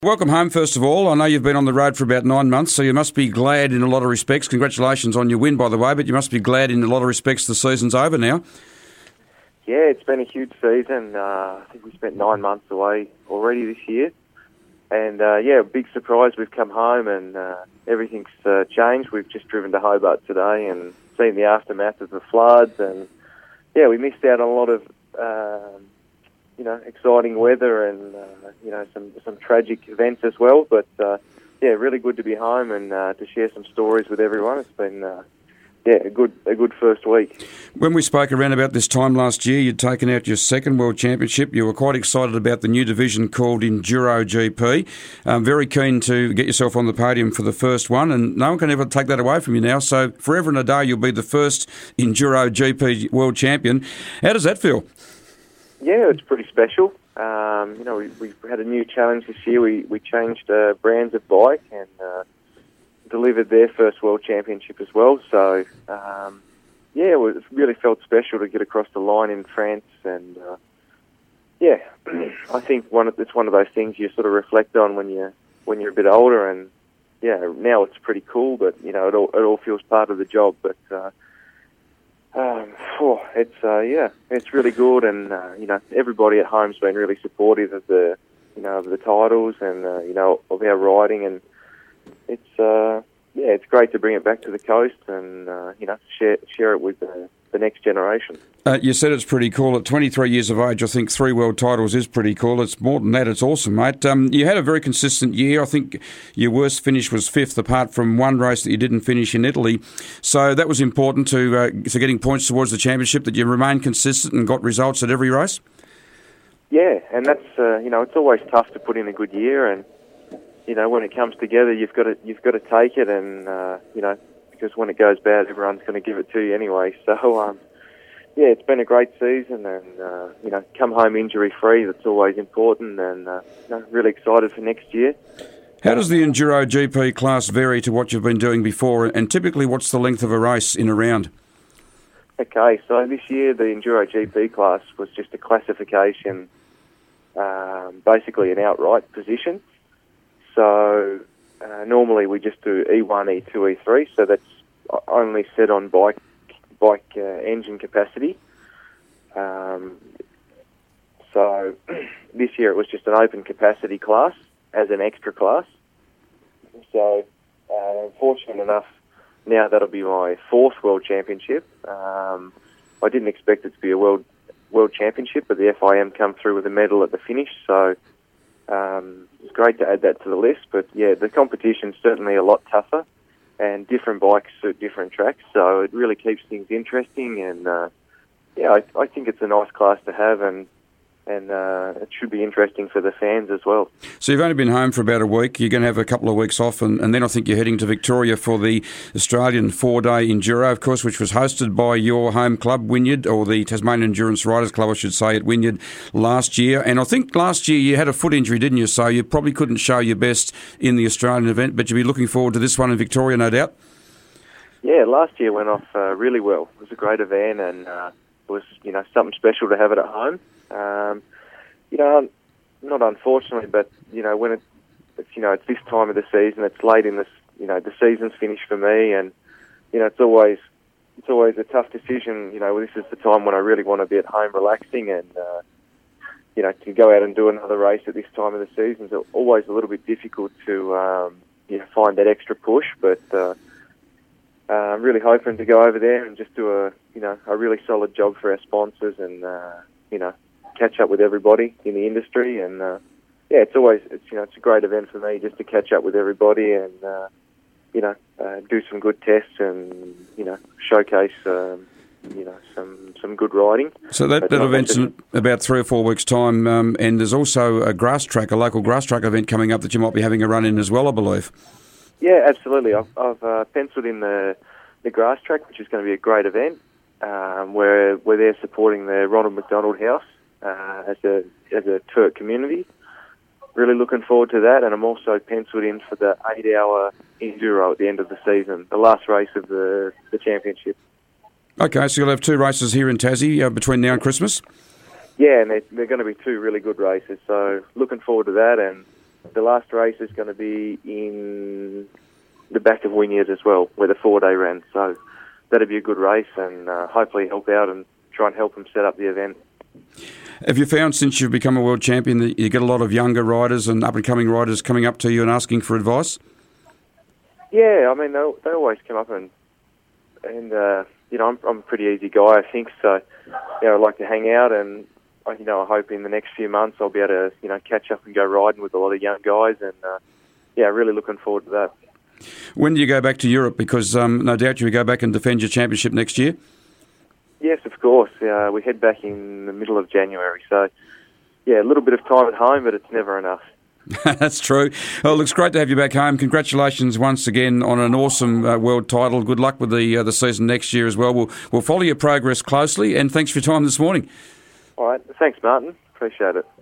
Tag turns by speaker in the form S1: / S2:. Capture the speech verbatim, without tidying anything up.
S1: Welcome home, first of all. I know you've been on the road for about nine months, so you must be glad in a lot of respects. Congratulations on your win, by the way, but you must be glad in a lot of respects the season's over now.
S2: Yeah, it's been a huge season. Uh, I think we spent nine months away already this year. And, uh, yeah, big surprise. We've come home and uh, everything's uh, changed. We've just driven to Hobart today and seen the aftermath of the floods. And, yeah, we missed out on a lot of... Uh, you know, exciting weather and, uh, you know, some some tragic events as well. But, uh, yeah, really good to be home and uh, to share some stories with everyone. It's been, uh, yeah, a good a good first week.
S1: When we spoke around about this time last year, you'd taken out your second World Championship. You were quite excited about the new division called Enduro G P. Um, very keen to get yourself on the podium for the first one, and no one can ever take that away from you now. So forever and a day, you'll be the first Enduro G P World Champion. How does that feel?
S2: Yeah, it's pretty special. Um, you know, we, we had a new challenge this year. We we changed uh, brands of bike and uh, delivered their first World Championship as well. So, um, yeah, it was, really felt special to get across the line in France. And, uh, yeah, I think one of, it's one of those things you sort of reflect on when, you, when you're a bit older. And, yeah, now it's pretty cool, but, you know, it all, it all feels part of the job. But, uh, Um, oh, it's uh, yeah, it's really good, and uh, you know, everybody at home's been really supportive of the, you know, of the titles and uh, you know, of our riding, and it's uh, yeah, it's great to bring it back to the coast and uh, you know, share share it with the, the next generation.
S1: Uh, you said it's pretty cool. At twenty-three years of age, I think three world titles is pretty cool. It's more than that. It's awesome, mate. Um, you had a very consistent year. I think your worst finish was fifth, apart from one race that you didn't finish in Italy. So that was important to uh, to getting points towards the championship, that you remained consistent and got results at every race.
S2: Yeah, and that's uh, you know, it's always tough to put in a good year, and you know, when it comes together, you've got to you've got to take it, and uh, you know, because when it goes bad, everyone's going to give it to you anyway. So. Um, Yeah, it's been a great season, and uh, you know, come home injury free. That's always important, and uh, you know, really excited for next year.
S1: How does the Enduro G P class vary to what you've been doing before, and typically what's the length of a race in a round?
S2: Okay, so this year the Enduro G P class was just a classification, um, basically an outright position. So uh, normally we just do E one, E two, E three. So that's only set on bike. bike uh, engine capacity. Um, so this year it was just an open capacity class as an extra class. So uh, fortunate enough, now that'll be my fourth World Championship. Um, I didn't expect it to be a World World Championship, but the F I M come through with a medal at the finish, so um, it's great to add that to the list. But yeah, the competition's certainly a lot tougher, and different bikes suit different tracks, so it really keeps things interesting. And uh, yeah, I, I think it's a nice class to have, and and uh, it should be interesting for the fans as well. So
S1: you've only been home for about a week. You're going to have a couple of weeks off, and, and then I think you're heading to Victoria for the Australian four-day Enduro, of course, which was hosted by your home club, Wynyard, or the Tasmanian Endurance Riders Club, I should say, at Wynyard last year. And I think last year you had a foot injury, didn't you? So you probably couldn't show your best in the Australian event, but you'll be looking forward to this one in Victoria, no doubt.
S2: Yeah, last year went off uh, really well. It was a great event, and uh, it was, you know, something special to have it at home. Um, you know, not unfortunately, but you know, when it, it's you know, it's this time of the season, it's late in this, you know, the season's finished for me, and you know, it's always, it's always a tough decision. You know, this is the time when I really want to be at home relaxing, and uh, you know, to go out and do another race at this time of the season is always a little bit difficult to, um, you know, find that extra push, but. Uh, Uh, I'm really hoping to go over there and just do a, you know, a really solid job for our sponsors, and uh, you know, catch up with everybody in the industry. And uh, yeah, it's always, it's you know, it's a great event for me just to catch up with everybody and uh, you know, uh, do some good tests and you know, showcase um, you know, some some good riding.
S1: So that, that event's in about three or four weeks' time, um, and there's also a grass track, a local grass track event coming up that you might be having a run in as well, I believe. Yeah,
S2: absolutely. I've, I've uh, penciled in the the grass track, which is going to be a great event. Um, we're we're there supporting the Ronald McDonald House uh, as a as a Turk community. Really looking forward to that, and I'm also penciled in for the eight-hour enduro at the end of the season, the last race of the the championship.
S1: Okay, so you'll have two races here in Tassie uh, between now and Christmas.
S2: Yeah, and they're, they're going to be two really good races. So looking forward to that, and the last race is going to be in the back of Wynyard as well, where the four-day ran. So that'll be a good race, and uh, hopefully help out and try and help them set up the event.
S1: Have you found since you've become a world champion that you get a lot of younger riders and up-and-coming riders coming up to you and asking for advice?
S2: Yeah, I mean, they, they always come up and, and uh, you know, I'm, I'm a pretty easy guy, I think, so, you know, I like to hang out, and, you know, I hope in the next few months I'll be able to, you know, catch up and go riding with a lot of young guys, and, uh, yeah, really looking forward to that.
S1: When do you go back to Europe? Because um, no doubt you will go back and defend your championship next year.
S2: Yes, of course. Uh, we head back in the middle of January. So, yeah, a little bit of time at home, but it's never enough.
S1: That's true. Well, it looks great to have you back home. Congratulations once again on an awesome uh, world title. Good luck with the uh, the season next year as well. We'll, we'll follow your progress closely, and thanks for your time this morning.
S2: All right. Thanks, Martin. Appreciate it.